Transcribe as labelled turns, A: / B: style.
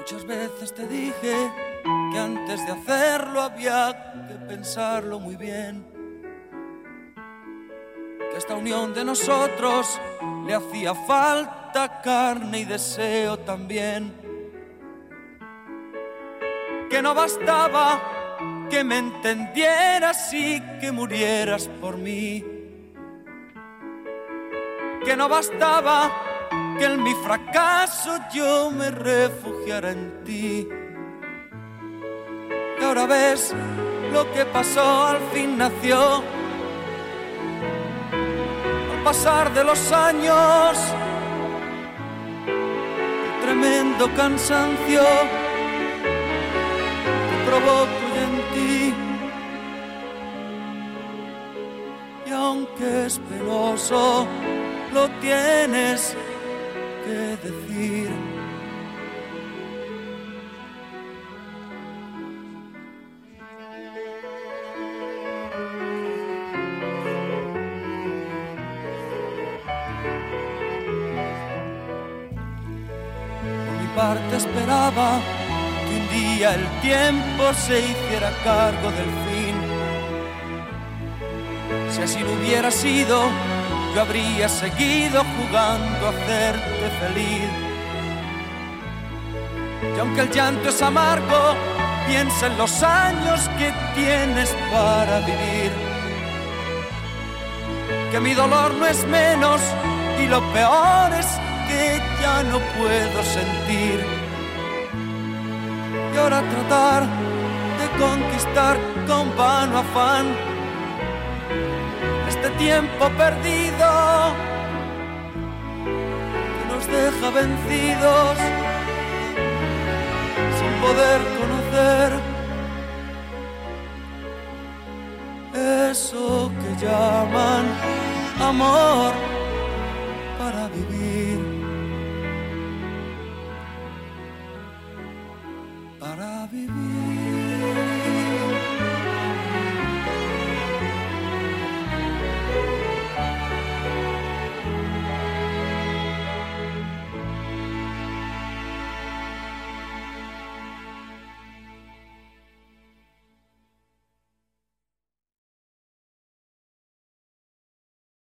A: Muchas veces te dije que antes de hacerlo había que pensarlo muy bien, que esta unión de nosotros le hacía falta carne y deseo también, que no bastaba que me entendieras y que murieras por mí, que no bastaba que en mi fracaso yo me refugiara en ti. Y ahora ves lo que pasó, al fin nació. Al pasar de los años, el tremendo cansancio que provoco yo en ti. Y aunque es penoso, lo tienes que decir. Por mi parte esperaba que un día el tiempo se hiciera cargo del fin. Si así no hubiera sido, yo habría seguido jugando a hacerte feliz. Y aunque el llanto es amargo, piensa en los años que tienes para vivir, que mi dolor no es menos y lo peor es que ya no puedo sentir. Y ahora tratar de conquistar con vano afán este tiempo perdido que nos deja vencidos sin poder conocer eso que llaman amor para vivir, para vivir.